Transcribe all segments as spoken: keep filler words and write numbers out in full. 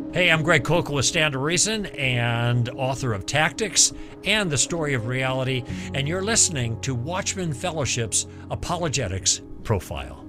Hey, I'm Greg Kokel with Stand to Reason and author of Tactics and the Story of Reality, and you're listening to Watchman Fellowship's Apologetics Profile.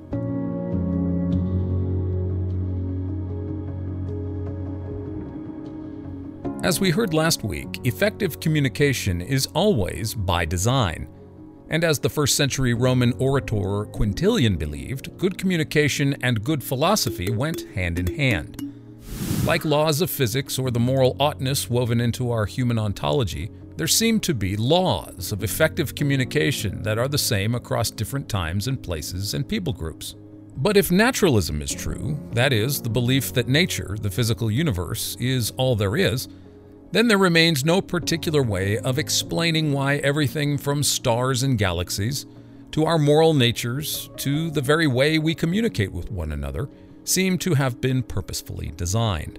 As we heard last week, effective communication is always by design. And as the first century Roman orator Quintilian believed, good communication and good philosophy went hand in hand. Like laws of physics or the moral oughtness woven into our human ontology, there seem to be laws of effective communication that are the same across different times and places and people groups. But if naturalism is true, that is, the belief that nature, the physical universe, is all there is, then there remains no particular way of explaining why everything from stars and galaxies, to our moral natures, to the very way we communicate with one another, seem to have been purposefully designed.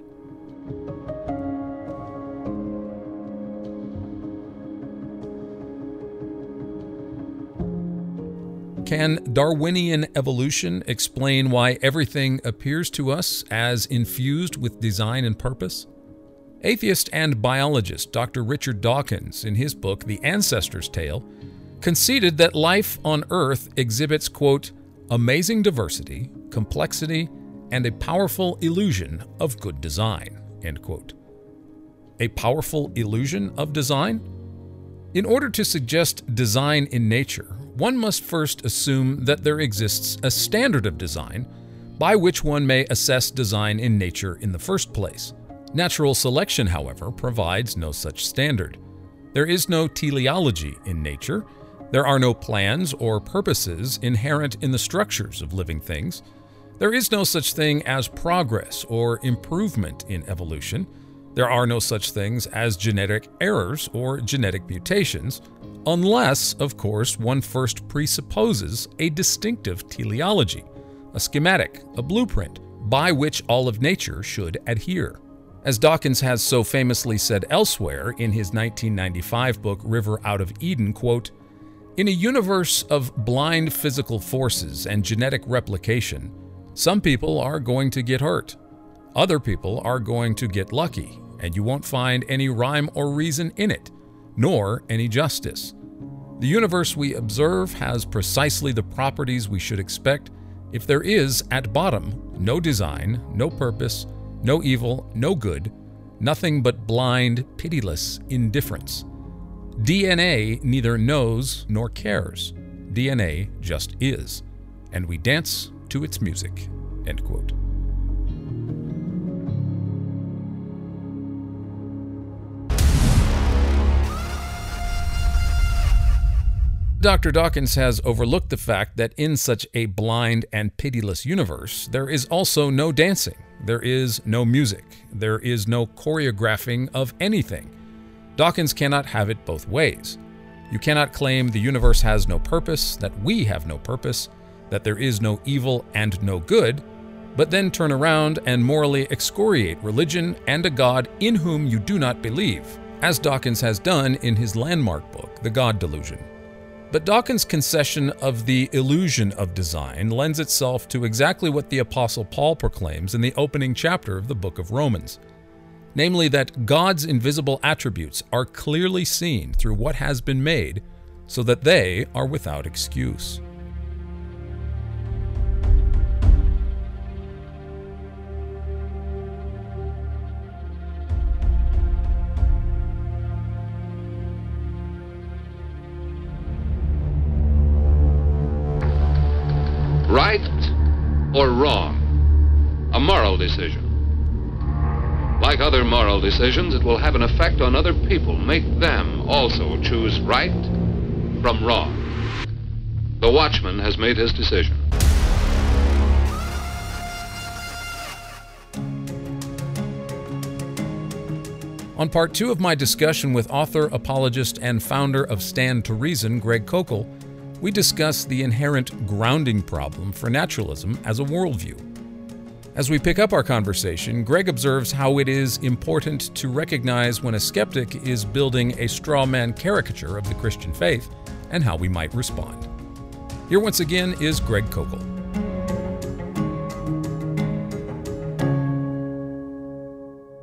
Can Darwinian evolution explain why everything appears to us as infused with design and purpose? Atheist and biologist Doctor Richard Dawkins, in his book The Ancestor's Tale, conceded that life on Earth exhibits, quote, amazing diversity, complexity, and a powerful illusion of good design, end quote. A powerful illusion of design? In order to suggest design in nature, one must first assume that there exists a standard of design by which one may assess design in nature in the first place. Natural selection, however, provides no such standard. There is no teleology in nature. There are no plans or purposes inherent in the structures of living things. There is no such thing as progress or improvement in evolution. There are no such things as genetic errors or genetic mutations, unless, of course, one first presupposes a distinctive teleology, a schematic, a blueprint, by which all of nature should adhere. As Dawkins has so famously said elsewhere in his nineteen ninety-five book River Out of Eden, quote, in a universe of blind physical forces and genetic replication, some people are going to get hurt. Other people are going to get lucky, and you won't find any rhyme or reason in it, nor any justice. The universe we observe has precisely the properties we should expect if there is, at bottom, no design, no purpose, no evil, no good, nothing but blind, pitiless indifference. D N A neither knows nor cares. D N A just is, and we dance to its music, end quote. Doctor Dawkins has overlooked the fact that in such a blind and pitiless universe, there is also no dancing, there is no music, there is no choreographing of anything. Dawkins cannot have it both ways. You cannot claim the universe has no purpose, that we have no purpose, that there is no evil and no good, but then turn around and morally excoriate religion and a God in whom you do not believe, as Dawkins has done in his landmark book, The God Delusion. But Dawkins' concession of the illusion of design lends itself to exactly what the Apostle Paul proclaims in the opening chapter of the book of Romans, namely that God's invisible attributes are clearly seen through what has been made, so that they are without excuse. Right or wrong? A moral decision. Like other moral decisions, it will have an effect on other people, make them also choose right from wrong. The watchman has made his decision. On part two of my discussion with author, apologist, and founder of Stand to Reason, Greg Kokel, we discuss the inherent grounding problem for naturalism as a worldview. As we pick up our conversation, Greg observes how it is important to recognize when a skeptic is building a straw man caricature of the Christian faith and how we might respond. Here once again is Greg Kokel.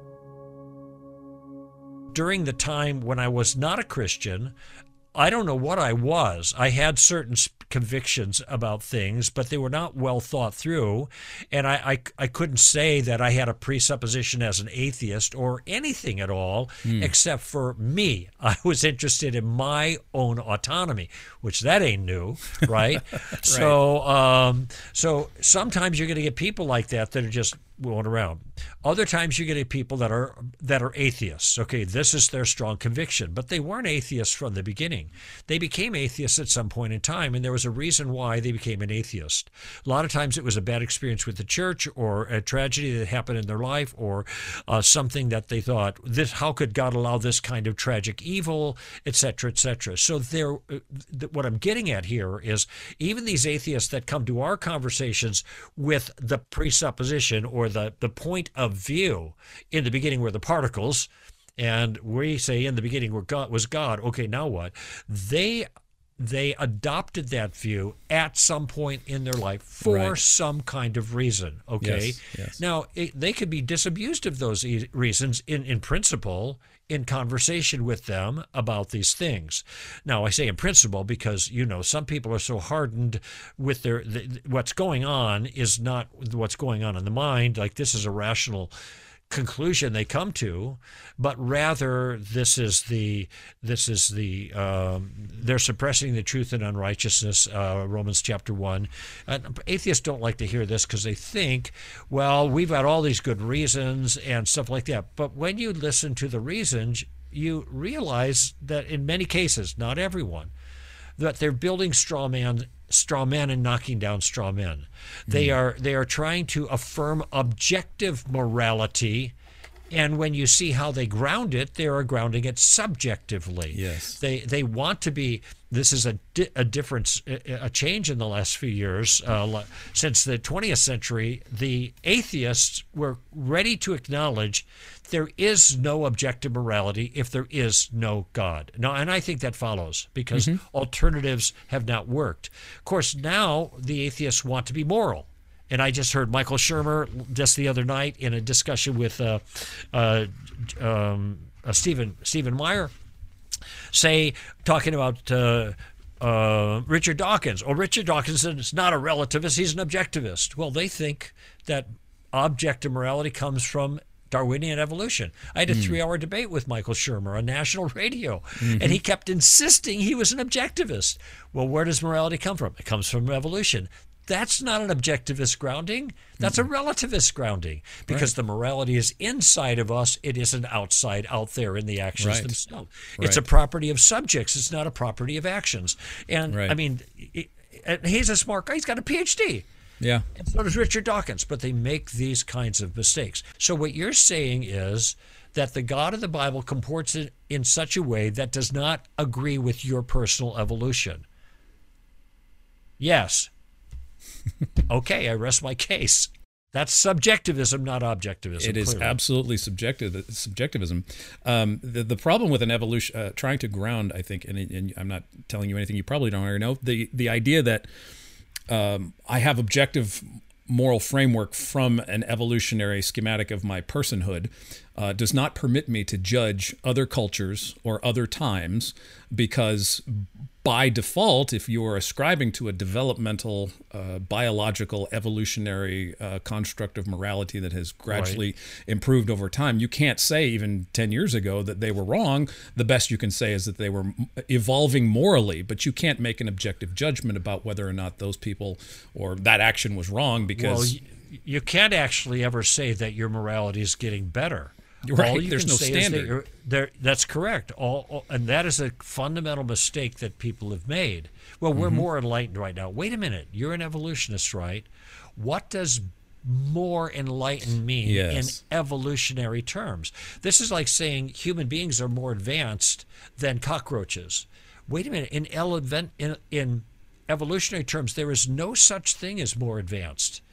during the time when I was not a Christian. I don't know what I was. I had certain convictions about things, but they were not well thought through. And I, I, I couldn't say that I had a presupposition as an atheist or anything at all, mm. except for me. I was interested in my own autonomy, which that ain't new, right? right. So, um, so sometimes you're going to get people like that that are just going around. Other times you get people that are that are atheists. Okay, this is their strong conviction, but they weren't atheists from the beginning. They became atheists at some point in time, and there was a reason why they became an atheist. A lot of times it was a bad experience with the church, or a tragedy that happened in their life, or uh, something that they thought, "This, how could God allow this kind of tragic evil," et cetera, et cetera. So there, uh, th- what I'm getting at here is even these atheists that come to our conversations with the presupposition or the, the point of view, in the beginning were the particles, and we say in the beginning were God, was God. Okay, now what? They they adopted that view at some point in their life for right. some kind of reason. Okay, yes, yes. Now it, they could be disabused of those e- reasons in, in principle, in conversation with them about these things. Now, I say in principle because, you know, some people are so hardened with their, the, what's going on is not what's going on in the mind, like this is a rational conclusion they come to, but rather this is the, this is the, um, they're suppressing the truth and unrighteousness, uh, Romans chapter one. And atheists don't like to hear this because they think, well, we've got all these good reasons and stuff like that. But when you listen to the reasons, you realize that in many cases, not everyone, that they're building straw man straw men and knocking down straw men. They are they are trying to affirm objective morality, and when you see how they ground it, they are grounding it subjectively. Yes. They they want to be. This is a di- a difference, a change in the last few years. Uh, since the twentieth century, the atheists were ready to acknowledge there is no objective morality if there is no God. Now, and I think that follows because mm-hmm. alternatives have not worked. Of course, now the atheists want to be moral. And I just heard Michael Shermer just the other night in a discussion with uh, uh, um, uh, Stephen Stephen Meyer say, talking about uh, uh, Richard Dawkins. Oh, Richard Dawkins is not a relativist, he's an objectivist. Well, they think that objective morality comes from Darwinian evolution. I had a mm. three-hour debate with Michael Shermer on national radio, mm-hmm. and he kept insisting he was an objectivist. Well, where does morality come from? It comes from evolution. That's not an objectivist grounding. That's mm-hmm. a relativist grounding because right. the morality is inside of us. It isn't outside, out there in the actions right. themselves. Right. It's a property of subjects. It's not a property of actions. And, right. I mean, it, and he's a smart guy. He's got a P H D. Yeah. And so does Richard Dawkins, but they make these kinds of mistakes. So what you're saying is that the God of the Bible comports it in such a way that does not agree with your personal evolution. Yes. Okay, I rest my case. That's subjectivism, not objectivism. It is clearly. absolutely subjective subjectivism. Um, the the problem with an evolution, uh, trying to ground, I think, and, and I'm not telling you anything you probably don't already know. The the idea that um, I have objective moral framework from an evolutionary schematic of my personhood uh, does not permit me to judge other cultures or other times, because by default, if you are ascribing to a developmental, uh, biological, evolutionary uh, construct of morality that has gradually right. improved over time, you can't say even ten years ago that they were wrong. The best you can say is that they were evolving morally, but you can't make an objective judgment about whether or not those people or that action was wrong because... Well, you, you can't actually ever say that your morality is getting better. Right, all you there's can no say standard. Is that you're, there, that's correct. All, all, and that is a fundamental mistake that people have made. Well, we're mm-hmm. more enlightened right now. Wait a minute. You're an evolutionist, right? What does more enlightened mean yes. in evolutionary terms? This is like saying human beings are more advanced than cockroaches. Wait a minute. In, ele- in, in evolutionary terms, there is no such thing as more advanced.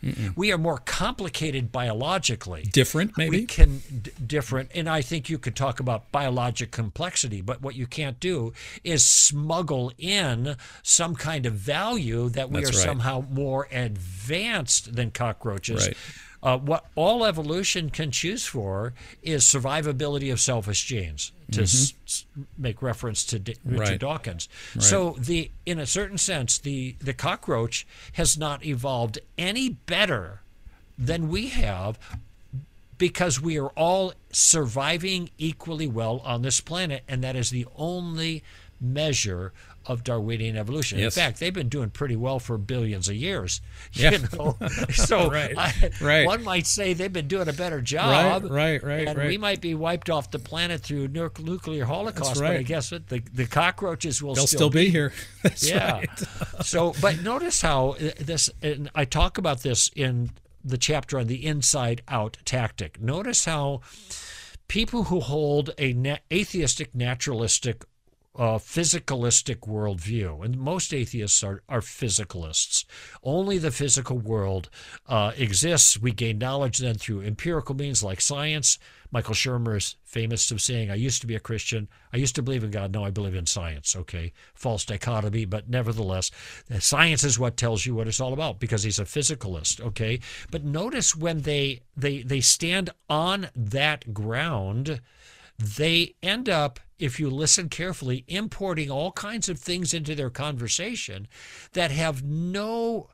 Mm-mm. We are more complicated biologically. Different, maybe? We can d- different, and I think you could talk about biologic complexity, but what you can't do is smuggle in some kind of value that we That's are right. somehow more advanced than cockroaches. Right. Uh, what all evolution can choose for is survivability of selfish genes, to s- s- make reference to D- Richard Right. Dawkins. Right. So, the in a certain sense, the, the cockroach has not evolved any better than we have, because we are all surviving equally well on this planet, and that is the only measure of Darwinian evolution. Yes. In fact, they've been doing pretty well for billions of years. Yeah. You know, so Right, I- right. one might say they've been doing a better job. Right, right, right, And right. we might be wiped off the planet through nu- nuclear holocaust, That's but I right. guess what the the cockroaches will They'll still, still be here. That's yeah. right. So, but notice how uh, this, and I talk about this in the chapter on the inside out tactic. Notice how people who hold a na- atheistic, naturalistic, uh, physicalistic worldview, and most atheists are, are physicalists. Only the physical world uh, exists. We gain knowledge then through empirical means like science. Michael Shermer is famous of saying, I used to be a Christian. I used to believe in God. Now I believe in science. Okay, false dichotomy, but nevertheless, science is what tells you what it's all about, because he's a physicalist. Okay, but notice when they they they stand on that ground, they end up, if you listen carefully, importing all kinds of things into their conversation that have no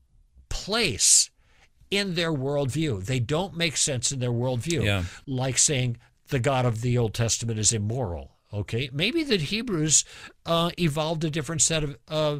place in their worldview. They don't make sense in their worldview. Yeah. Like saying the God of the Old Testament is immoral. Okay, maybe the Hebrews uh, evolved a different set of uh,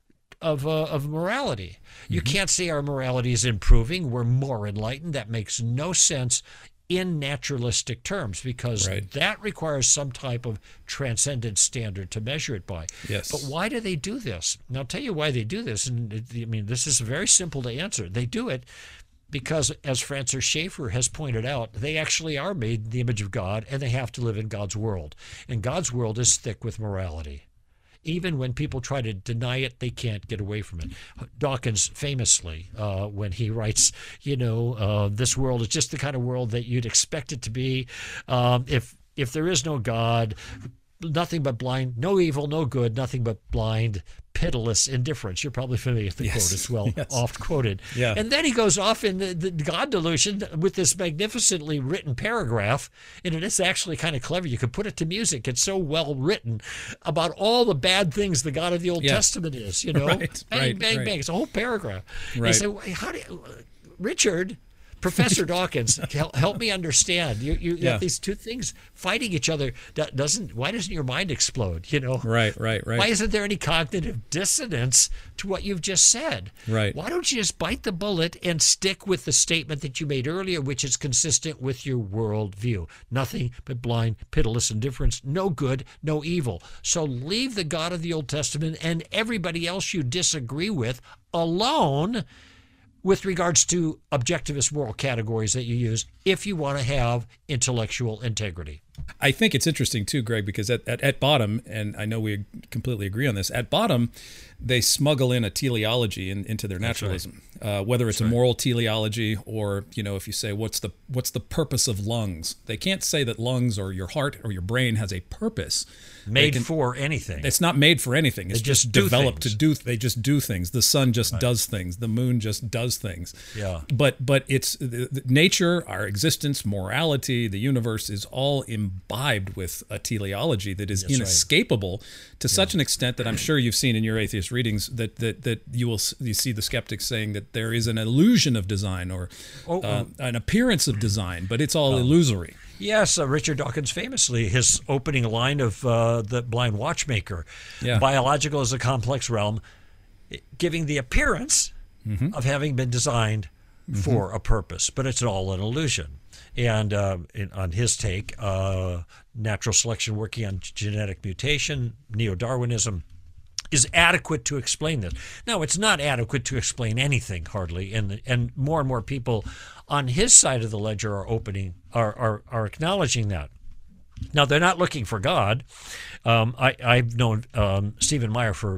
of uh, of morality. You Mm-hmm. can't say our morality is improving. We're more enlightened. That makes no sense in naturalistic terms, because Right. that requires some type of transcendent standard to measure it by. Yes. But why do they do this? And I'll tell you why they do this. And it- I mean, this is very simple to answer. They do it because, as Francis Schaeffer has pointed out, they actually are made in the image of God, and they have to live in God's world. And God's world is thick with morality. Even when people try to deny it, they can't get away from it. Dawkins famously, uh, when he writes, you know, uh, this world is just the kind of world that you'd expect it to be. Um, if if there is no God, nothing but blind, no evil, no good, nothing but blind, pitiless indifference. You're probably familiar with the Yes. quote as well, Yes. oft quoted. Yeah. And then he goes off in the, the God delusion with this magnificently written paragraph, and it is actually kind of clever. You could put it to music. It's so well written about all the bad things the God of the Old Yeah. Testament is, you know. Right, bang, right, bang, right. bang. It's a whole paragraph. Right. He said, "Wait, how do you, Richard, Professor Dawkins, help, help me understand. You, you Yeah. have these two things fighting each other. Do- Doesn't why doesn't your mind explode? You know, Right, right, right. Why isn't there any cognitive dissonance to what you've just said? Right. Why don't you just bite the bullet and stick with the statement that you made earlier, which is consistent with your worldview? Nothing but blind, pitiless indifference, no good, no evil. So leave the God of the Old Testament and everybody else you disagree with alone with regards to objectivist moral categories that you use if you want to have intellectual integrity. I think it's interesting too, Greg, because at, at, at bottom, and I know we completely agree on this, at bottom, they smuggle in a teleology in, into their naturalism, uh, whether it's a moral teleology or, you know, if you say, what's the what's the purpose of lungs? They can't say that lungs or your heart or your brain has a purpose. Made can- for anything. It's not made for anything. It's just just, do developed things. to do. They just do things. The sun just does things. The moon just does things. Yeah. But but it's the, the nature, our existence, morality, the universe is all imbibed with a teleology that is That's right. inescapable to such an extent that I'm sure you've seen in your atheist readings that that that you will s- you see the skeptics saying that there is an illusion of design or Oh, uh, oh. an appearance of design, but it's all illusory. Yes, uh, Richard Dawkins famously, his opening line of uh, The Blind Watchmaker, Yeah. biological is a complex realm, giving the appearance Mm-hmm. of having been designed for a purpose, but it's all an illusion. And uh, in, on his take, uh, natural selection working on genetic mutation, neo-Darwinism, is adequate to explain this. Now, it's not adequate to explain anything, hardly, and and more and more people on his side of the ledger are opening, are are, are acknowledging that. Now, they're not looking for God. Um, I, I've known um, Stephen Meyer for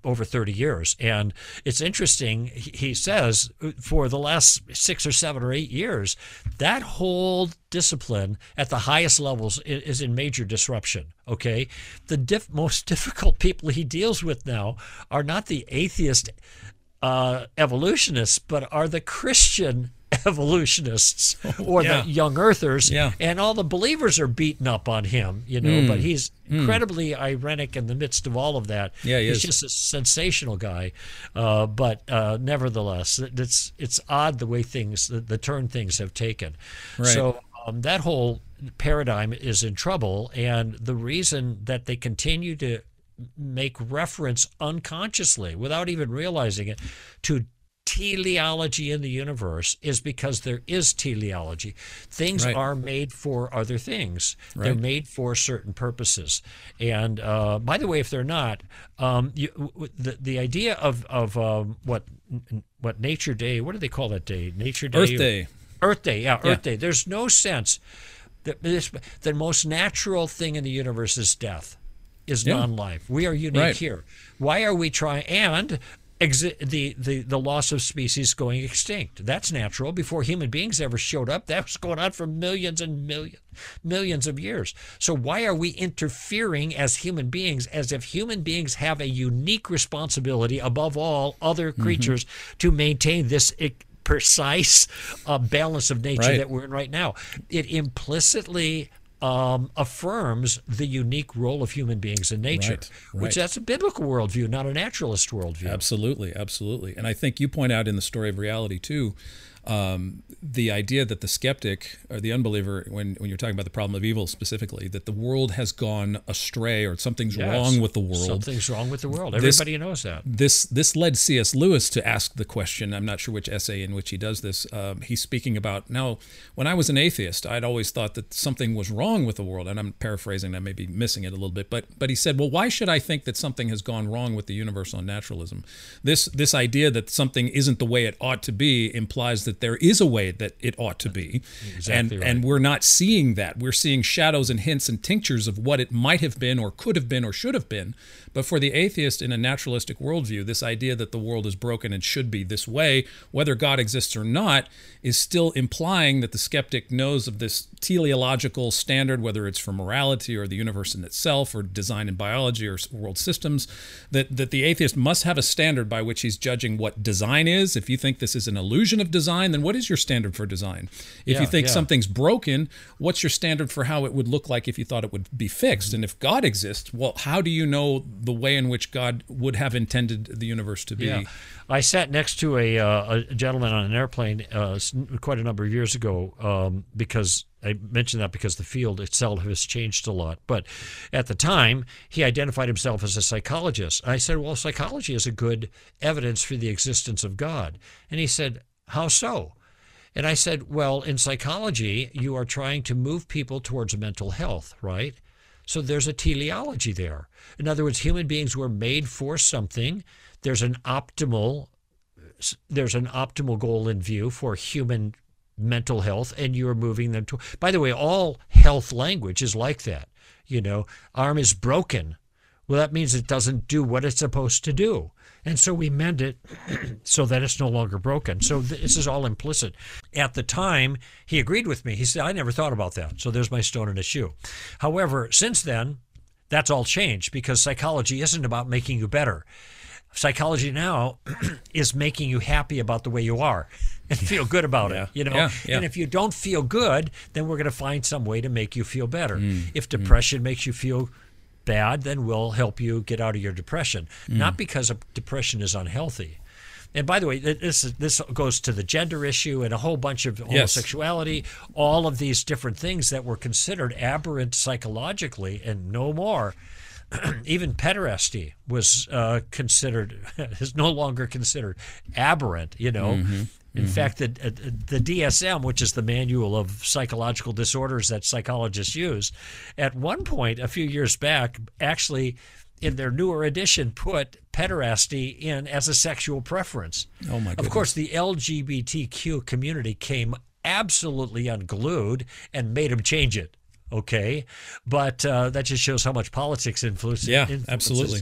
over thirty years. And it's interesting, he says, for the last six or seven or eight years, that whole discipline at the highest levels is in major disruption, okay? The diff- most difficult people he deals with now are not the atheist uh, evolutionists, but are the Christian evolutionists or yeah. the young earthers, yeah. and all the believers are beaten up on him, you know, mm. but he's mm. incredibly ironic in the midst of all of that. Yeah, he he's is. just a sensational guy, uh, but uh, nevertheless, it's it's odd the way things, the, the turn things have taken. Right. So um, that whole paradigm is in trouble, and the reason that they continue to make reference unconsciously, without even realizing it, to teleology in the universe is because there is teleology. Things right. are made for other things. Right. They're made for certain purposes. And uh, by the way, if they're not, um, you, the the idea of of um, what what Nature Day, what do they call that day? Nature Day, Earth Day. Earth Day, yeah, yeah. Earth Day. There's no sense that this, the most natural thing in the universe is death, is yeah. non-life. We are unique right. here. Why are we trying? And Exi- the, the, the loss of species going extinct. That's natural. Before human beings ever showed up, that was going on for millions and millions, millions of years. So why are we interfering as human beings, as if human beings have a unique responsibility above all other creatures mm-hmm. to maintain this precise uh, balance of nature right. that we're in right now? It implicitly Um, affirms the unique role of human beings in nature, right, right. which that's a biblical worldview, not a naturalist worldview. Absolutely, absolutely. And I think you point out in the Story of Reality too, um, the idea that the skeptic or the unbeliever, when, when you're talking about the problem of evil specifically, that the world has gone astray or something's yes. wrong with the world. Something's wrong with the world. This, Everybody knows that. This this led C S Lewis to ask the question. I'm not sure which essay in which he does this. Um, he's speaking about, now, when I was an atheist, I'd always thought that something was wrong with the world. And I'm paraphrasing, I may be missing it a little bit. But but he said, well, why should I think that something has gone wrong with the universe on naturalism? This, this idea that something isn't the way it ought to be implies that there is a way that it ought to be. Exactly and right. and we're not seeing that. We're seeing shadows and hints and tinctures of what it might have been or could have been or should have been. But for the atheist in a naturalistic worldview, this idea that the world is broken and should be this way, whether God exists or not, is still implying that the skeptic knows of this teleological standard, whether it's for morality or the universe in itself or design in biology or world systems, that, that the atheist must have a standard by which he's judging what design is. If you think this is an illusion of design, then what is your standard for design? If yeah, you think yeah. something's broken, what's your standard for how it would look like if you thought it would be fixed? And if God exists, well, how do you know the way in which God would have intended the universe to be? Yeah. I sat next to a, uh, a gentleman on an airplane uh, quite a number of years ago um, because I mentioned that because the field itself has changed a lot. But at the time, he identified himself as a psychologist. I said, well, psychology is a good evidence for the existence of God. And he said, how so? And I said, well, in psychology, you are trying to move people towards mental health, right? So there's a teleology there. In other words, human beings were made for something. There's an optimal, there's an optimal goal in view for human mental health, and you're moving them to. By the way, all health language is like that. You know, arm is broken. Well, that means it doesn't do what it's supposed to do. And so we mend it so that it's no longer broken. So this is all implicit. At the time, he agreed with me. He said, I never thought about that. So there's my stone in his shoe. However, since then, that's all changed because psychology isn't about making you better. Psychology now is making you happy about the way you are and feel good about yeah. it, you know. Yeah, yeah. And if you don't feel good, then we're going to find some way to make you feel better. Mm, if depression mm. makes you feel bad, then we'll help you get out of your depression. Mm. Not because depression is unhealthy. And by the way, this this goes to the gender issue and a whole bunch of homosexuality, yes. all of these different things that were considered aberrant psychologically and no more. Even pederasty was uh, considered, is no longer considered aberrant, you know. Mm-hmm. In mm-hmm. fact, the, the D S M, which is the manual of psychological disorders that psychologists use, at one point a few years back, actually in their newer edition, put pederasty in as a sexual preference. Oh my goodness. Of course, the L G B T Q community came absolutely unglued and made them change it. Okay, but uh, that just shows how much politics influences. Yeah, influences absolutely.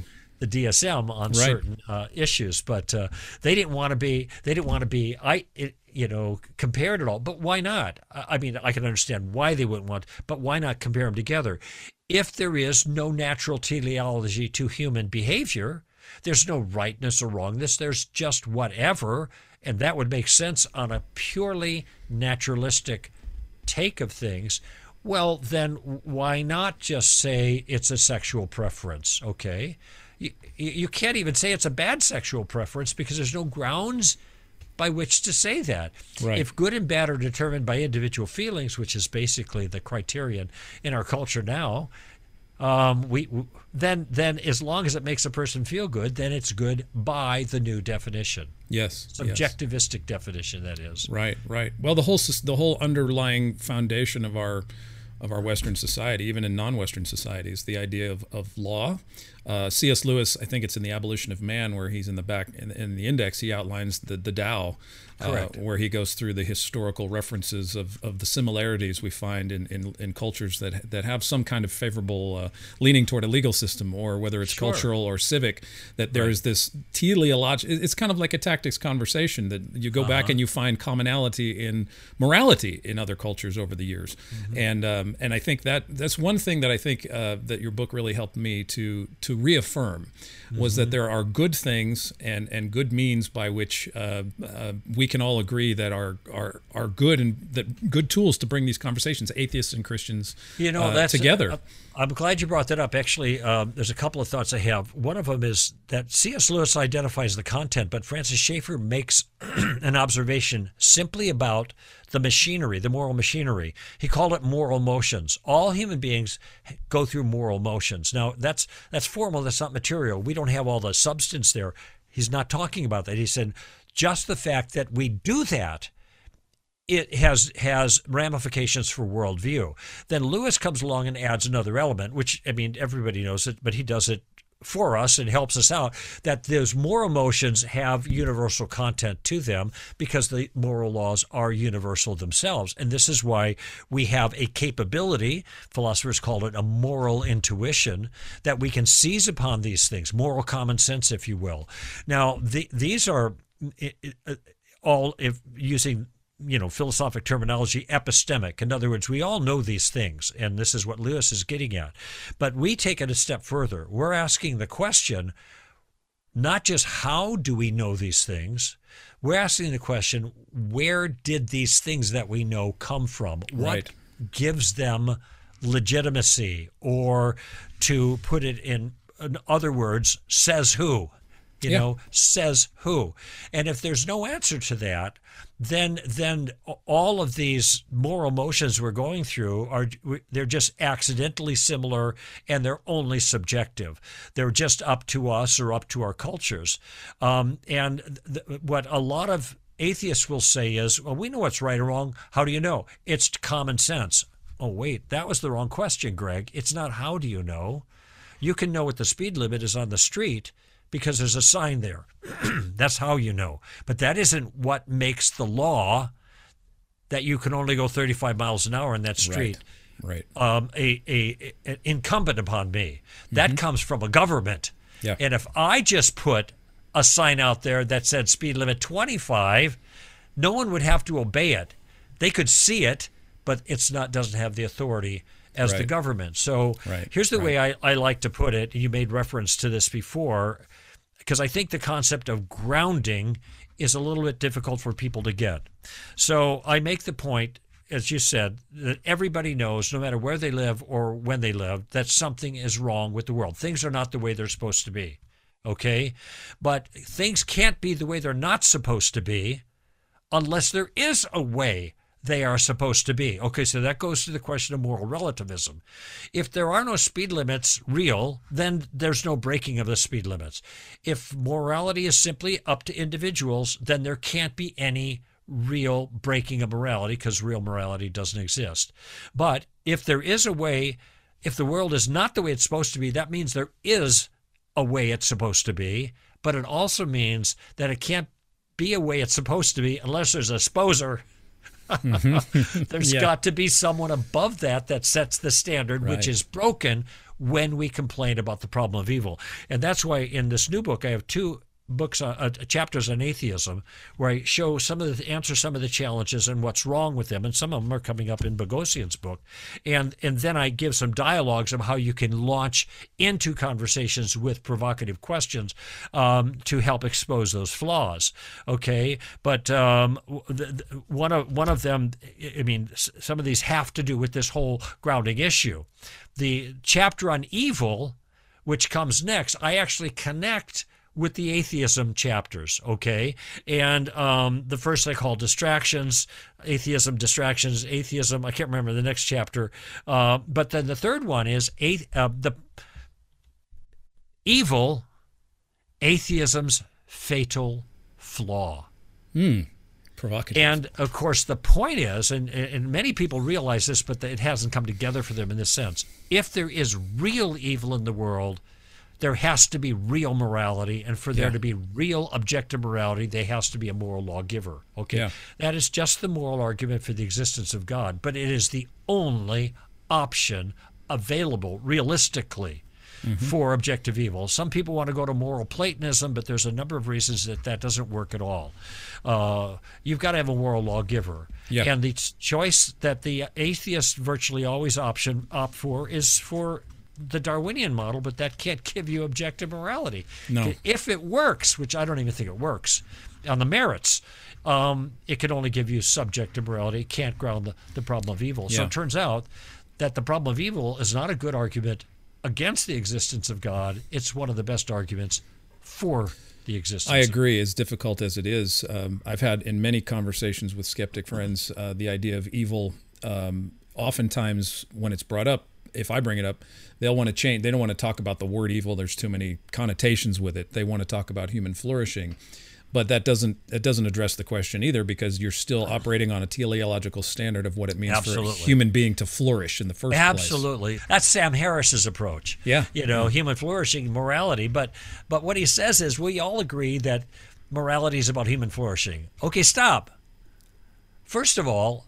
the D S M on Right. certain uh, issues, but uh, they didn't want to be. They didn't want to be. I. It, you know, compared at all. But why not? I I mean, I can understand why they wouldn't want, but why not compare them together? If there is no natural teleology to human behavior, there's no rightness or wrongness. There's just whatever, and that would make sense on a purely naturalistic take of things. Well, then why not just say it's a sexual preference, okay? You, you can't even say it's a bad sexual preference because there's no grounds by which to say that. Right. If good and bad are determined by individual feelings, which is basically the criterion in our culture now, um, we then then as long as it makes a person feel good, then it's good by the new definition. Yes. yes. Subjectivistic definition, that is. Right, right. Well, the whole sys- the whole underlying foundation of our of our Western society, even in non-Western societies, the idea of, of law. Uh, C S. Lewis, I think it's in The Abolition of Man, where he's in the back in, in the index, he outlines the the Tao, uh, where he goes through the historical references of, of the similarities we find in, in, in cultures that that have some kind of favorable uh, leaning toward a legal system, or whether it's Sure. cultural or civic. That there Right. is this teleological. It's kind of like a tactics conversation that you go back Uh-huh. and you find commonality in morality in other cultures over the years, Mm-hmm. and um, and I think that that's one thing that I think uh, that your book really helped me to to reaffirm was Mm-hmm. that there are good things and, and good means by which uh, uh, we can all agree that are, are are good and that good tools to bring these conversations, atheists and Christians, You know, uh, that's together. uh, I'm glad you brought that up. Actually, um, there's a couple of thoughts I have. One of them is that C S. Lewis identifies the content, but Francis Schaeffer makes an observation simply about the machinery, the moral machinery. He called it moral motions. All human beings go through moral motions. Now, that's that's formal, that's not material. We don't have all the substance there. He's not talking about that. He said just the fact that we do that, it has has ramifications for worldview. Then Lewis comes along and adds another element, which, I mean, everybody knows it, but he does it for us and helps us out, that those moral motions have universal content to them because the moral laws are universal themselves. And this is why we have a capability, philosophers call it a moral intuition, that we can seize upon these things, moral common sense, if you will. Now, the, these are all, if using you know, philosophic terminology, epistemic. In other words, we all know these things, and this is what Lewis is getting at. But we take it a step further. We're asking the question, not just how do we know these things, we're asking the question, where did these things that we know come from? What Right. gives them legitimacy? Or to put it in, in other words, says who? You Yeah. know, says who? And if there's no answer to that, then then all of these moral motions we're going through are they're just accidentally similar, and they're only subjective. They're just up to us or up to our cultures. Um, and th- what a lot of atheists will say is, well, we know what's right or wrong. How do you know? It's common sense. Oh, wait, that was the wrong question, Greg. It's not how do you know. You can know what the speed limit is on the street because there's a sign there. That's how you know. But that isn't what makes the law that you can only go thirty-five miles an hour in that street Right. um, a, a, a incumbent upon me. That Mm-hmm. comes from a government. Yeah. And if I just put a sign out there that said speed limit twenty-five, no one would have to obey it. They could see it, but it's not doesn't have the authority as the Right. government. So Right, here's the right. way I, I like to put it. You made reference to this before, because I think the concept of grounding is a little bit difficult for people to get. So I make the point, as you said, that everybody knows, no matter where they live or when they live, that something is wrong with the world. Things are not the way they're supposed to be, okay? But things can't be the way they're not supposed to be unless there is a way they are supposed to be. Okay, so that goes to the question of moral relativism. If there are no speed limits real, then there's no breaking of the speed limits. If morality is simply up to individuals, then there can't be any real breaking of morality because real morality doesn't exist. But if there is a way, if the world is not the way it's supposed to be, that means there is a way it's supposed to be, but it also means that it can't be a way it's supposed to be unless there's a sposer. There's Yeah. got to be someone above that that sets the standard, which Right. is broken when we complain about the problem of evil. And that's why in this new book I have two books, uh, uh, chapters on atheism, where I show some of the answer some of the challenges and what's wrong with them, and some of them are coming up in Boghossian's book, and and then I give some dialogues of how you can launch into conversations with provocative questions um, to help expose those flaws. Okay, but um, the, the, one of one of them, I mean, some of these have to do with this whole grounding issue. The chapter on evil, which comes next, I actually connect with the atheism chapters, okay? And um, the first I call distractions, atheism, distractions, atheism. I can't remember the next chapter. Uh, but then the third one is uh, the evil, atheism's fatal flaw. Hmm. Provocative. And, of course, the point is, and, and many people realize this, but it hasn't come together for them in this sense, if there is real evil in the world, there has to be real morality, and for there yeah. to be real objective morality, there has to be a moral lawgiver. Okay, yeah. That is just the moral argument for the existence of God, but it is the only option available realistically mm-hmm. for objective evil. Some people want to go to moral Platonism, but there's a number of reasons that that doesn't work at all. Uh, you've got to have a moral lawgiver, yeah. and the choice that the atheists virtually always option opt for is for the Darwinian model, but that can't give you objective morality. No. If it works, which I don't even think it works, on the merits, um, it can only give you subjective morality. It can't ground the, the problem of evil. Yeah. So it turns out that the problem of evil is not a good argument against the existence of God. It's one of the best arguments for the existence. I agree, as difficult as it is. Um, I've had in many conversations with skeptic friends uh, the idea of evil, um, oftentimes when it's brought up, if I bring it up, they'll want to change. They don't want to talk about the word evil. There's too many connotations with it. They want to talk about human flourishing. But that doesn't it doesn't address the question either, because you're still operating on a teleological standard of what it means Absolutely. for a human being to flourish in the first Absolutely. place. Absolutely. That's Sam Harris's approach. Yeah. You know, yeah. human flourishing, morality. But but what he says is we all agree that morality is about human flourishing. Okay, stop. First of all,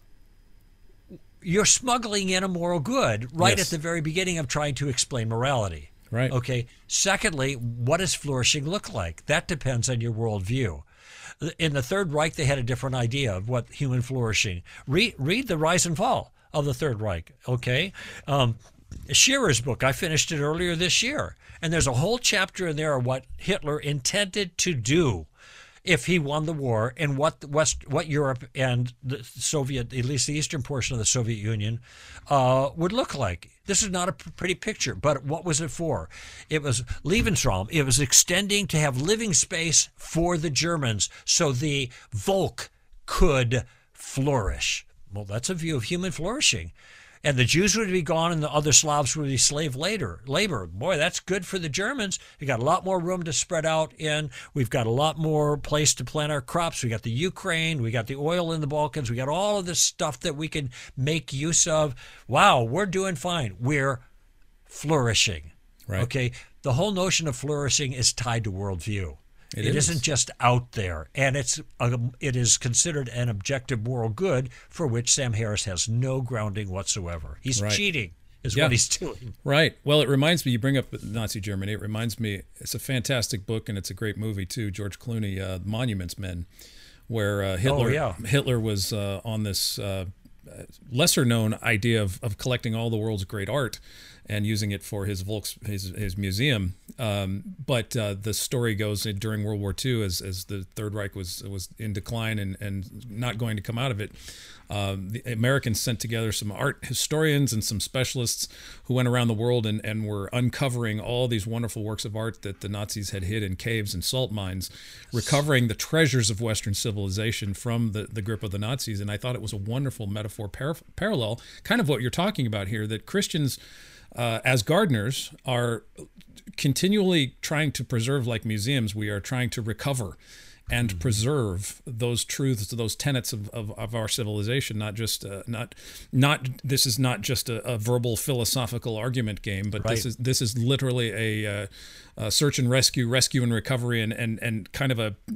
you're smuggling in a moral good right yes. at the very beginning of trying to explain morality. Right. Okay. Secondly, what does flourishing look like? That depends on your worldview. In the Third Reich, they had a different idea of what human flourishing. Read, read The Rise and Fall of the Third Reich, okay? Um, Shearer's book, I finished it earlier this year, and there's a whole chapter in there of what Hitler intended to do if he won the war, and what West, what Europe and the Soviet, at least the eastern portion of the Soviet Union, uh, would look like. This is not a pretty picture, but what was it for? It was Lebensraum. It was extending to have living space for the Germans so the Volk could flourish. Well, that's a view of human flourishing. And the Jews would be gone and the other Slavs would be slave later, labor. Boy, that's good for the Germans. We got a lot more room to spread out in. We've got a lot more place to plant our crops. We got the Ukraine. We got the oil in the Balkans. We got all of this stuff that we can make use of. Wow, we're doing fine. We're flourishing. Right. Okay. The whole notion of flourishing is tied to worldview. It, it is. isn't just out there, and it's a, it is considered an objective moral good for which Sam Harris has no grounding whatsoever. He's right. cheating is yeah. what he's doing. Right. Well, it reminds me, you bring up Nazi Germany, it reminds me, it's a fantastic book, and it's a great movie too, George Clooney, uh, Monuments Men, where uh, Hitler, oh, yeah. Hitler was uh, on this uh, lesser-known idea of, of collecting all the world's great art and using it for his Volks, his, his museum. Um, but uh, the story goes during World War Two, as as the Third Reich was was in decline and, and not going to come out of it, um, the Americans sent together some art historians and some specialists who went around the world and, and were uncovering all these wonderful works of art that the Nazis had hid in caves and salt mines, recovering the treasures of Western civilization from the, the grip of the Nazis. And I thought it was a wonderful metaphor par- parallel, kind of what you're talking about here, that Christians, Uh, as gardeners, are continually trying to preserve, like museums, we are trying to recover and mm-hmm. preserve those truths, those tenets of, of, of our civilization. Not just uh, not not this is not just a, a verbal philosophical argument game, but right. this is this is literally a, uh, a search and rescue, rescue and recovery, and and and kind of a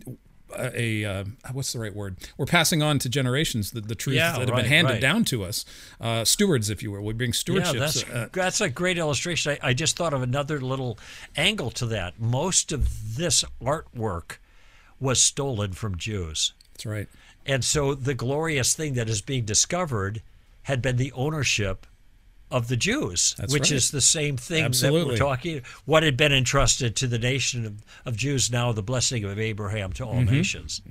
a uh, what's the right word? We're passing on to generations the, the truths Yeah, that have right, been handed right. down to us. Uh, stewards, if you will. We bring stewardships. Yeah, that's, uh, that's a great illustration. I, I just thought of another little angle to that. Most of this artwork was stolen from Jews. that's right. And so the glorious thing that is being discovered had been the ownership of the Jews, That's which right. is the same thing that Absolutely. we're talking. What had been entrusted to the nation of, of Jews, now the blessing of Abraham to all Mm-hmm. nations.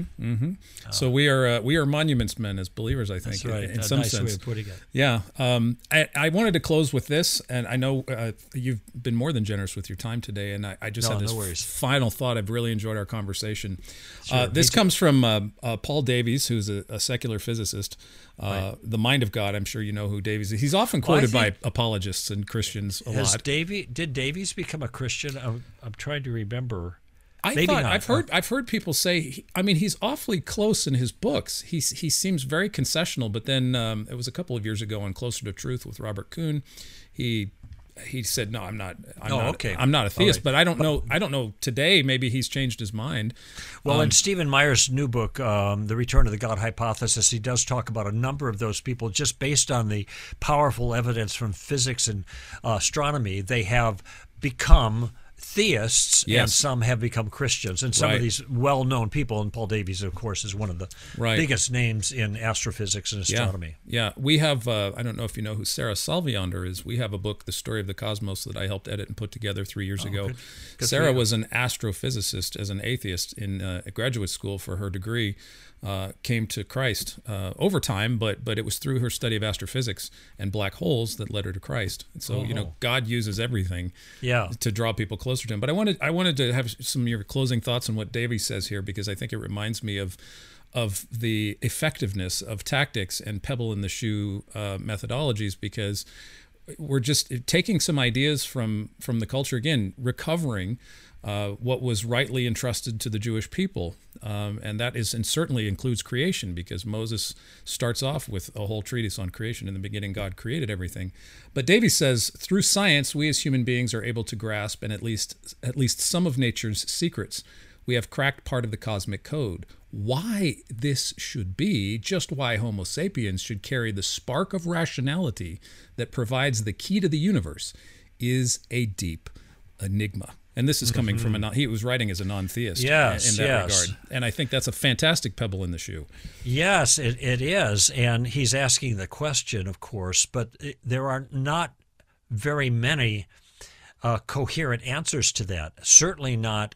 So we are uh, we are monuments men as believers, I think, That's right. in, in a some nice sense. way of putting it. Yeah. Um, I, I wanted to close with this, and I know uh, you've been more than generous with your time today, and I, I just No, had this no worries. final thought. I've really enjoyed our conversation. Sure, uh, me this too. comes from uh, uh, Paul Davies, who's a, a secular physicist. Uh, Right. The Mind of God, I'm sure you know who Davies is. He's often Well, I quoted by think- apologists and Christians a Has lot. Davy, did Davies become a Christian? I'm, I'm trying to remember. I Maybe thought not. I've heard I've heard people say. He, I mean, he's awfully close in his books. He's he seems very concessional. But then um, it was a couple of years ago on Closer to Truth with Robert Kuhn. He he said, "No, I'm not. I'm Oh, not. okay. I'm not a theist." right. But I don't know. I don't know. Today, maybe he's changed his mind. Well, Um, in Stephen Meyer's new book, um, The Return of the God Hypothesis, he does talk about a number of those people just based on the powerful evidence from physics and uh, astronomy. They have become theists, and Yes. some have become Christians. And some Right. of these well-known people, and Paul Davies, of course, is one of the Right. biggest names in astrophysics and astronomy. Yeah, yeah. We have. Uh, I don't know if you know who Sarah Salviander is. We have a book, The Story of the Cosmos, that I helped edit and put together three years ago. Oh, good. Good for Sarah you. was an astrophysicist as an atheist in uh, graduate school for her degree. Uh, came to Christ uh, over time, but but it was through her study of astrophysics and black holes that led her to Christ. And so you know, Oh. God uses everything Yeah. to draw people closer to Him. But I wanted I wanted to have some of your closing thoughts on what Davey says here, because I think it reminds me of of the effectiveness of tactics and pebble in the shoe uh, methodologies, because we're just taking some ideas from from the culture, again, recovering uh, what was rightly entrusted to the Jewish people, um, and that is and certainly includes creation, because Moses starts off with a whole treatise on creation. In the beginning, God created everything. But Davies says, through science, we as human beings are able to grasp and at least at least some of nature's secrets. We have cracked part of the cosmic code. Why this should be, just why Homo sapiens should carry the spark of rationality that provides the key to the universe, is a deep enigma. And this is coming from a non, he was writing as a non-theist Yes, in that yes. regard. And I think that's a fantastic pebble in the shoe. Yes, it, it is. And he's asking the question, of course, but it, there are not very many uh, coherent answers to that. Certainly not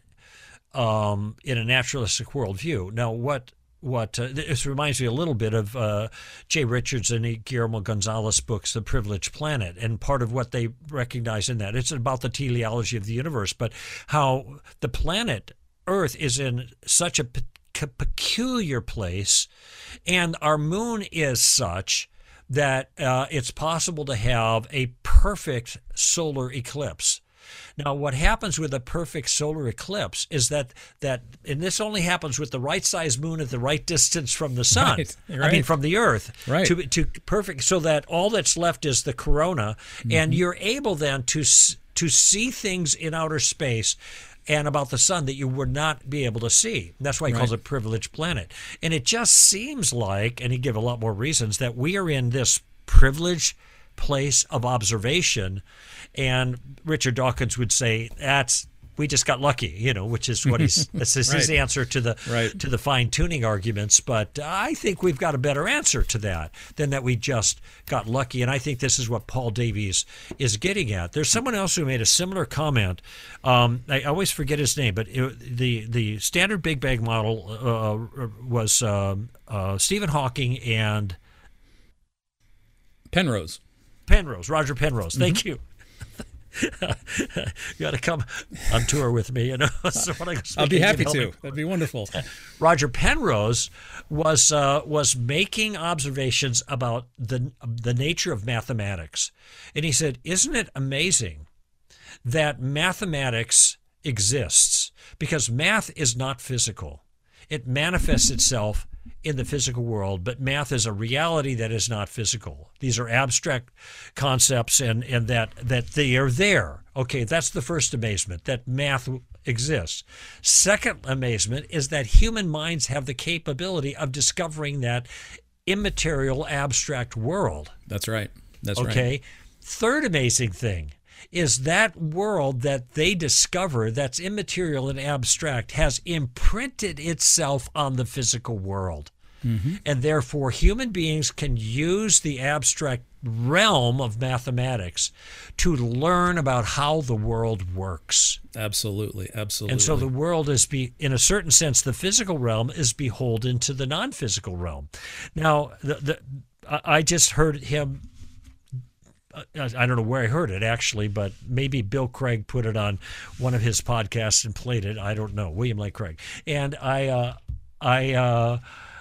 um, in a naturalistic worldview. Now, what what uh, this reminds me a little bit of uh, Jay Richards and Guillermo Gonzalez books, The Privileged Planet, and part of what they recognize in that, it's about the teleology of the universe, but how the planet Earth is in such a pe- peculiar place, and our moon is such that uh, it's possible to have a perfect solar eclipse. Now, what happens with a perfect solar eclipse is that, that and this only happens with the right size moon at the right distance from the sun. Right, I mean, right. from the Earth. Right. To, to perfect, so that all that's left is the corona, Mm-hmm. and you're able then to s- to see things in outer space and about the sun that you would not be able to see. That's why he calls Right. it privileged planet. And it just seems like, and he gave a lot more reasons, that we are in this privileged place of observation. And Richard Dawkins would say that's we just got lucky, you know, which is what he's this is his Right. answer to the Right. to the fine tuning arguments. But I think we've got a better answer to that than that we just got lucky. And I think this is what Paul Davies is getting at. There's someone else who made a similar comment. Um, I always forget his name, but it, the the standard Big Bang model uh, was um, uh, Stephen Hawking and Penrose. Penrose, Roger Penrose. Thank you. You got to come on tour with me, you know. So when I go I'll be speaking, happy you know, to. That'd be wonderful. Roger Penrose was uh, was making observations about the the nature of mathematics, and he said, "Isn't it amazing that mathematics exists? Because math is not physical; it manifests itself in the physical world, but math is a reality that is not physical. These are abstract concepts, and and that that they are there. Okay, that's the first amazement, that math exists. Second amazement is that human minds have the capability of discovering that immaterial, abstract world. That's right. That's okay? right. Okay. Third amazing thing is that world that they discover that's immaterial and abstract has imprinted itself on the physical world. Mm-hmm. And therefore, human beings can use the abstract realm of mathematics to learn about how the world works. Absolutely, absolutely. And so the world is, be, in a certain sense, the physical realm is beholden to the non-physical realm. Now, the, the, I just heard him, I don't know where I heard it actually, but maybe Bill Craig put it on one of his podcasts and played it. I don't know, William Lane Craig. And I, uh, I, uh,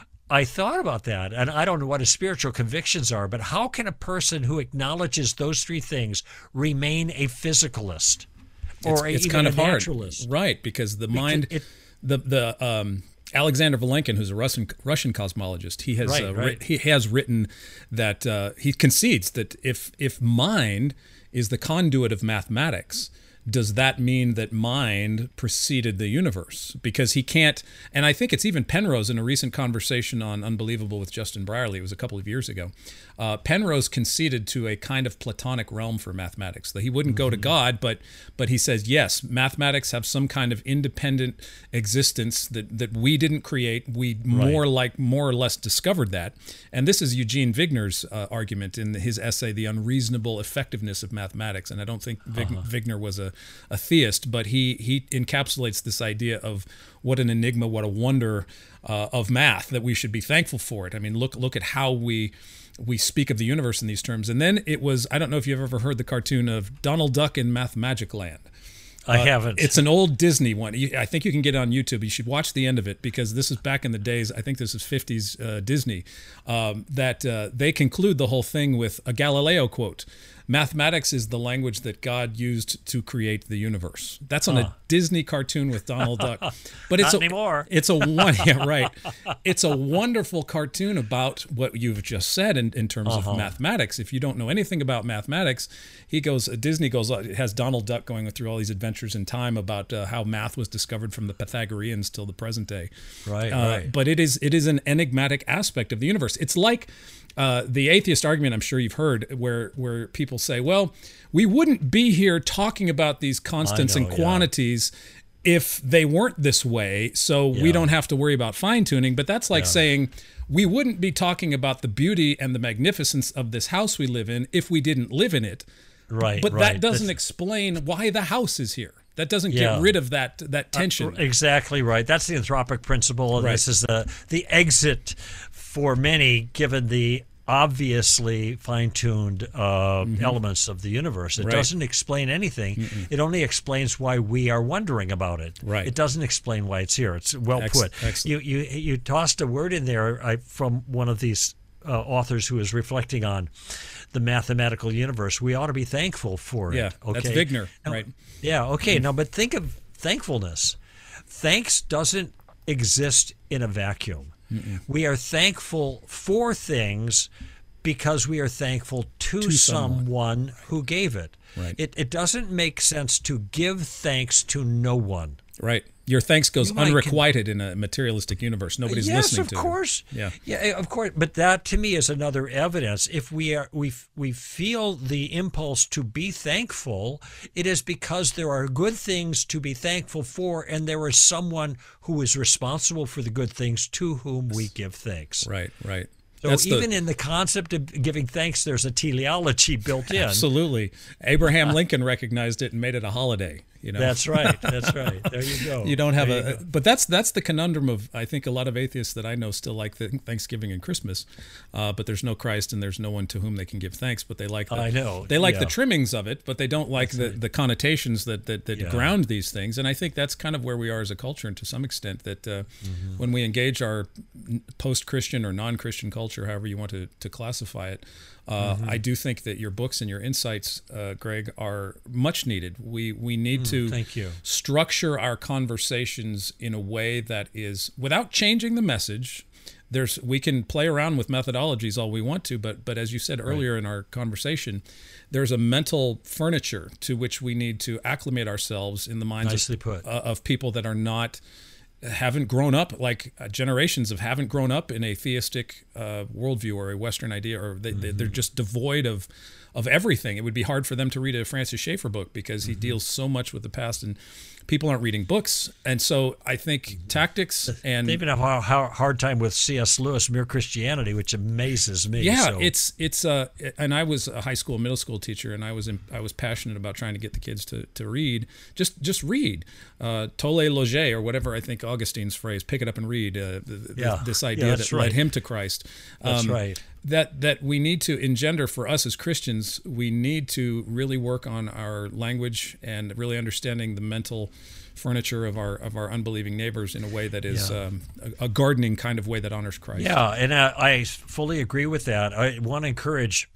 I thought about that, and I don't know what his spiritual convictions are, but how can a person who acknowledges those three things remain a physicalist or it's, it's even kind of a hard, naturalist? Right? Because the mind, it, the the um, Alexander Vilenkin, who's a Russian Russian cosmologist, he has right, uh, right. Ri- he has written that uh, he concedes that if if mind is the conduit of mathematics, does that mean that mind preceded the universe? Because he can't, and I think it's even Penrose in a recent conversation on Unbelievable with Justin Brierley, it was a couple of years ago, uh, Penrose conceded to a kind of Platonic realm for mathematics, that he wouldn't mm-hmm. go to God, but but he says, yes, mathematics have some kind of independent existence that, that we didn't create, we right. more like more or less discovered that. And this is Eugene Wigner's uh, argument in his essay, The Unreasonable Effectiveness of Mathematics, and I don't think Vig- uh-huh. Wigner was a a theist, but he he encapsulates this idea of what an enigma, what a wonder uh, of math, that we should be thankful for it. I mean, look look at how we we speak of the universe in these terms. And then it was, I don't know if you've ever heard the cartoon of Donald Duck in Mathmagic Land. I uh, haven't. It's an old Disney one. You, I think you can get it on YouTube. You should watch the end of it, because this is back in the days, I think this is fifties uh, Disney, um, that uh, they conclude the whole thing with a Galileo quote. Mathematics is the language that God used to create the universe. That's on huh. a Disney cartoon with Donald Duck. But it's Not a, anymore. It's a one, yeah, right. It's a wonderful cartoon about what you've just said in, in terms uh-huh. of mathematics. If you don't know anything about mathematics, he goes. Disney goes. It has Donald Duck going through all these adventures in time about uh, how math was discovered from the Pythagoreans till the present day. Right, uh, right. But it is it is an enigmatic aspect of the universe. It's like Uh, the atheist argument, I'm sure you've heard, where where people say, well, we wouldn't be here talking about these constants know, and quantities yeah. if they weren't this way, so yeah. we don't have to worry about fine-tuning. But that's like yeah. saying we wouldn't be talking about the beauty and the magnificence of this house we live in if we didn't live in it. Right, But right. that doesn't That's, explain why the house is here. That doesn't yeah. get rid of that that tension. Uh, exactly right. That's the anthropic principle, and right. this is the the exit for many, given the obviously fine-tuned uh, mm-hmm. elements of the universe. It right. doesn't explain anything. Mm-mm. It only explains why we are wondering about it. Right. It doesn't explain why it's here. It's well Ex- put. excellent. You you you tossed a word in there I, from one of these uh, authors who is reflecting on the mathematical universe. We ought to be thankful for yeah, it. Okay? That's Wigner, now, right? Yeah. Okay. Mm-hmm. Now, but think of thankfulness. Thanks doesn't exist in a vacuum. Mm-mm. We are thankful for things because we are thankful to, to someone, someone who gave it. Right. It. It doesn't make sense to give thanks to no one. Right. Your thanks goes You unrequited con- in a materialistic universe. Nobody's yes, listening of to course. you. Yeah. Yeah, of course. But that to me is another evidence. If we are we we feel the impulse to be thankful, it is because there are good things to be thankful for, and there is someone who is responsible for the good things to whom we give thanks. Right, right. So That's even the, in the concept of giving thanks, there's a teleology built in. Absolutely. Abraham Lincoln recognized it and made it a holiday. You know? That's right. That's right. There you go. You don't have there a, but that's that's the conundrum of, I think a lot of atheists that I know still like the Thanksgiving and Christmas, uh, but there's no Christ and there's no one to whom they can give thanks. But they like the, I know they like yeah. the trimmings of it, but they don't like the, right. the connotations that that, that yeah. ground these things. And I think that's kind of where we are as a culture, and to some extent that uh, mm-hmm. when we engage our post-Christian or non-Christian culture, however you want to to classify it. Uh, mm-hmm. I do think that your books and your insights, uh, Greg, are much needed. We we need mm, to thank you. structure our conversations in a way that is, without changing the message, there's we can play around with methodologies all we want to, but but as you said earlier right. in our conversation, there's a mental furniture to which we need to acclimate ourselves in the minds Nicely of, put. Uh, of people that are not haven't grown up, like uh, generations of haven't grown up in a theistic uh, worldview or a Western idea, or they, mm-hmm. they, they're just devoid of of everything. It would be hard for them to read a Francis Schaeffer book because he mm-hmm. deals so much with the past, and people aren't reading books. And so I think tactics and they even have a hard time with C S Lewis, Mere Christianity, which amazes me. Yeah, so. it's it's uh, and I was a high school, middle school teacher, and I was in, I was passionate about trying to get the kids to, to read. Just just read, uh, tolle loge, or whatever I think Augustine's phrase, pick it up and read. Uh, the, yeah. This idea yeah, that right. led him to Christ. Um, that's right. That that we need to engender for us as Christians. We need to really work on our language and really understanding the mental furniture of our of our unbelieving neighbors in a way that is yeah. um, a, a gardening kind of way that honors Christ. Yeah, and I, I fully agree with that. I want to encourage.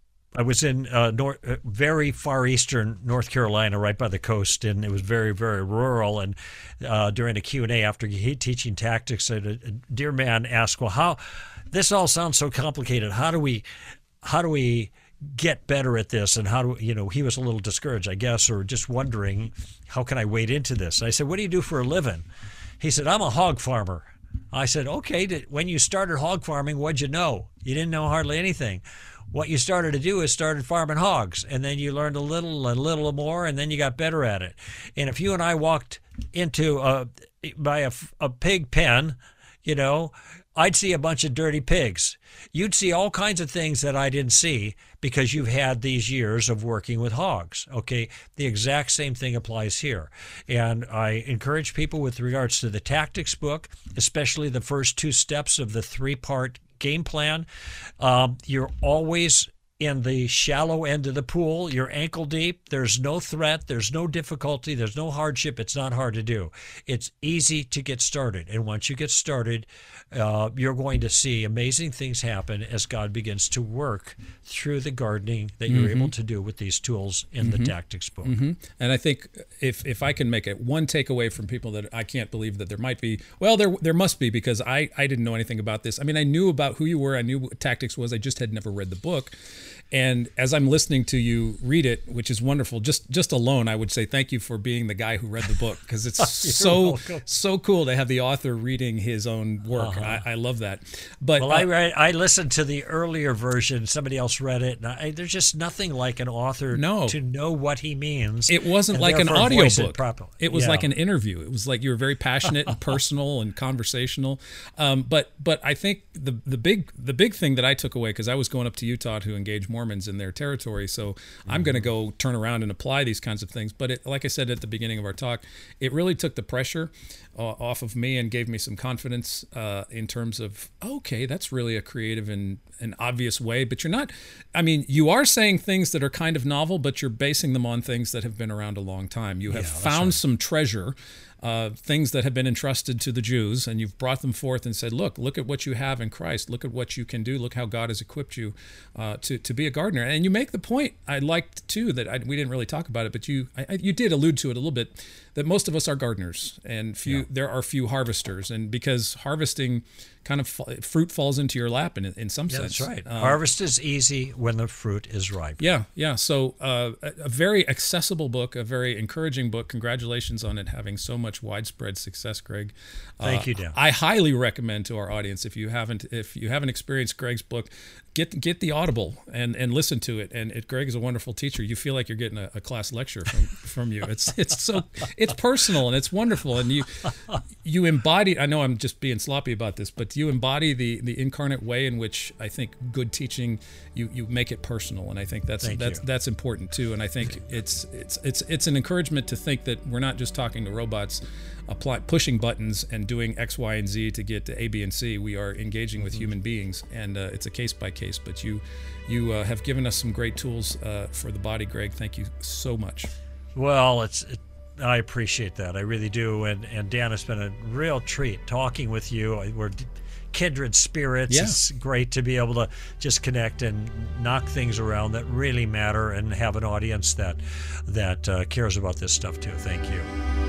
I was in uh, north, uh, very far eastern North Carolina, right by the coast, and it was very, very rural. And uh, during a Q and A after he teaching tactics, a, a dear man asked, "Well, how? This all sounds so complicated. How do we, how do we get better at this?" And how do you know? He was a little discouraged, I guess, or just wondering, how can I wade into this? I said, "What do you do for a living?" He said, "I'm a hog farmer." I said, "Okay. Did, when you started hog farming, what'd you know? You didn't know hardly anything. What you started to do is started farming hogs, and then you learned a little, a little more, and then you got better at it. And if you and I walked into a by a, a pig pen, you know, I'd see a bunch of dirty pigs. You'd see all kinds of things that I didn't see because you've had these years of working with hogs. Okay, the exact same thing applies here. And I encourage people with regards to the tactics book, especially the first two steps of the three-part game plan. Um, you're always in the shallow end of the pool. You're ankle deep. There's no threat. There's no difficulty. There's no hardship. It's not hard to do. It's easy to get started. And once you get started, uh, you're going to see amazing things happen as God begins to work through the gardening that you're mm-hmm. able to do with these tools in mm-hmm. the tactics book. Mm-hmm. And I think if if I can make it one takeaway from people that I can't believe that there might be, well, there there must be, because I, I didn't know anything about this. I mean, I knew about who you were. I knew what tactics was. I just had never read the book. And as I'm listening to you read it, which is wonderful, just just alone, I would say thank you for being the guy who read the book, because it's so welcome. so cool to have the author reading his own work. Uh-huh. I, I love that. But well, uh, I read, I listened to the earlier version. Somebody else read it. And I, there's just nothing like an author no. to know what he means. It wasn't like an audio book. It, it was yeah. like an interview. It was like you were very passionate and personal and conversational. Um, but but I think the the big the big thing that I took away, because I was going up to Utah to engage Mormons in their territory, so mm-hmm. I'm going to go turn around and apply these kinds of things. But it, like I said at the beginning of our talk, it really took the pressure uh, off of me and gave me some confidence uh, in terms of, okay, that's really a creative and an obvious way. But you're not, I mean, you are saying things that are kind of novel, but you're basing them on things that have been around a long time. You have yeah, found right. some treasure. Uh, things that have been entrusted to the Jews, and you've brought them forth and said, look, look at what you have in Christ. Look at what you can do. Look how God has equipped you uh, to, to be a gardener. And you make the point, I liked too, that I, we didn't really talk about it, but you I, you did allude to it a little bit, that most of us are gardeners, and few yeah. there are few harvesters. And because harvesting kind of fruit falls into your lap in, in some yeah, sense. That's right. Um, Harvest is easy when the fruit is ripe. Yeah, yeah. So uh, a, a very accessible book, a very encouraging book. Congratulations on it having so much widespread success, Greg. Thank uh, you, Dan. I highly recommend to our audience, if you haven't if you haven't experienced Greg's book, get get the Audible and, and listen to it. And it, Greg is a wonderful teacher. You feel like you're getting a, a class lecture from, from you. It's it's so it's personal and it's wonderful. And you you embody. I know I'm just being sloppy about this, but you embody the, the incarnate way in which I think good teaching, you, you make it personal, and I think that's Thank that's you. that's important too. And I think it's it's it's it's an encouragement to think that we're not just talking to robots, apply, pushing buttons and doing X, Y, and Z to get to A, B, and C. We are engaging with mm-hmm. human beings, and uh, it's a case by case. But you you uh, have given us some great tools uh, for the body, Greg. Thank you so much. Well, it's. It, I appreciate that. I really do. And and Dan, it's been a real treat talking with you. We're kindred spirits. Yeah. It's great to be able to just connect and knock things around that really matter, and have an audience that that uh, cares about this stuff too. Thank you.